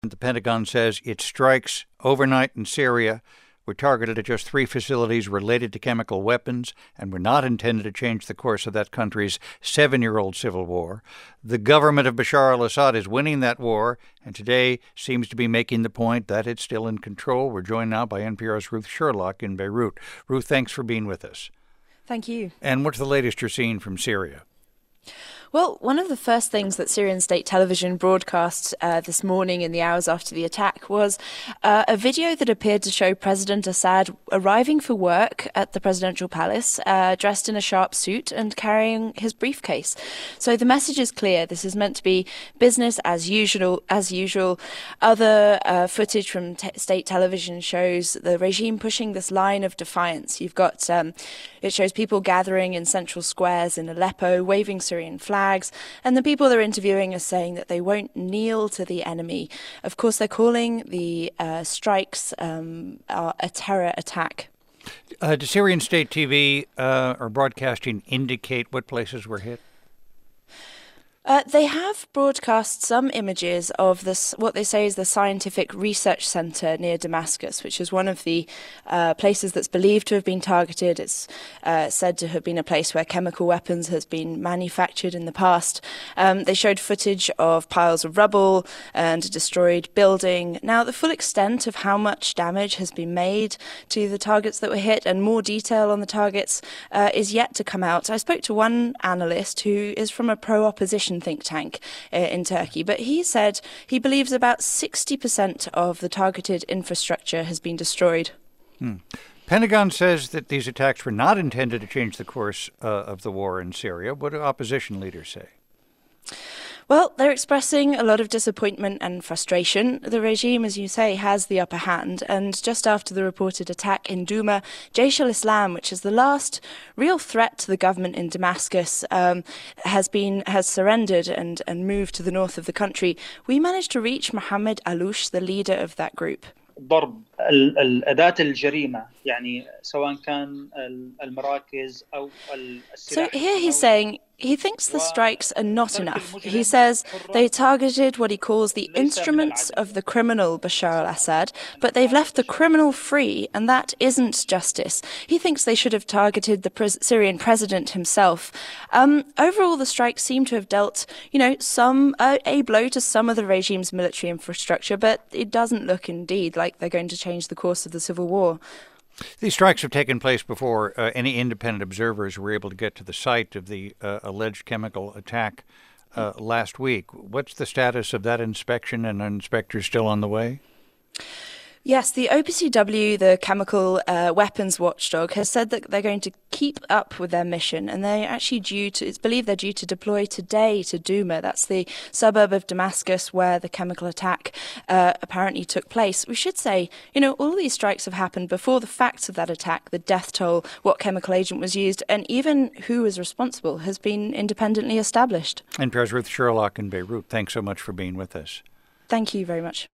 The Pentagon says its strikes overnight in Syria were targeted at just 3 facilities related to chemical weapons and were not intended to change the course of that country's 7-year-old civil war. The government of Bashar al-Assad is winning that war and today seems to be making the point that it's still in control. We're joined now by NPR's Ruth Sherlock in Beirut. Ruth, thanks for being with us. Thank you. And what's the latest you're seeing from Syria? Well, one of the first things that Syrian state television broadcast this morning in the hours after the attack was a video that appeared to show President Assad arriving for work at the presidential palace, dressed in a sharp suit and carrying his briefcase. So the message is clear. This is meant to be business as usual. Other footage from state television shows the regime pushing this line of defiance. You've got it shows people gathering in central squares in Aleppo, waving Syrian flags. And the people they're interviewing are saying that they won't kneel to the enemy. Of course, they're calling the strikes a terror attack. Does Syrian state TV or broadcasting indicate what places were hit? They have broadcast some images of this, what they say is the Scientific Research Center near Damascus, which is one of the places that's believed to have been targeted. It's said to have been a place where chemical weapons has been manufactured in the past. They showed footage of piles of rubble and a destroyed building. Now, the full extent of how much damage has been made to the targets that were hit and more detail on the targets is yet to come out. I spoke to one analyst who is from a pro-opposition think tank in Turkey, but he said he believes about 60% of the targeted infrastructure has been destroyed. Pentagon says that these attacks were not intended to change the course of the war in Syria. What do opposition leaders say? Well, they're expressing a lot of disappointment and frustration. The regime, as you say, has the upper hand. And just after the reported attack in Douma, Jaish al-Islam, which is the last real threat to the government in Damascus, has surrendered and moved to the north of the country. We managed to reach Mohammed Aloush, the leader of that group. ضرب الأداة الجريمة يعني سواء كان المراكز أو So here he's saying he thinks the strikes are not enough. He says they targeted what he calls the instruments of the criminal Bashar al-Assad, but they've left the criminal free, and that isn't justice. He thinks they should have targeted the Syrian president himself. Overall, the strikes seem to have dealt, a blow to some of the regime's military infrastructure, but it doesn't look indeed like they're going to change the course of the civil war. These strikes have taken place before any independent observers were able to get to the site of the alleged chemical attack last week. What's the status of that inspection, and are inspectors still on the way? Yes, the OPCW, the chemical weapons watchdog, has said that they're going to keep up with their mission, and they're actually it's believed they're due to deploy today to Douma. That's the suburb of Damascus where the chemical attack apparently took place. We should say, all these strikes have happened before the facts of that attack, the death toll, what chemical agent was used, and even who is responsible has been independently established. NPR's Ruth Sherlock in Beirut, thanks so much for being with us. Thank you very much.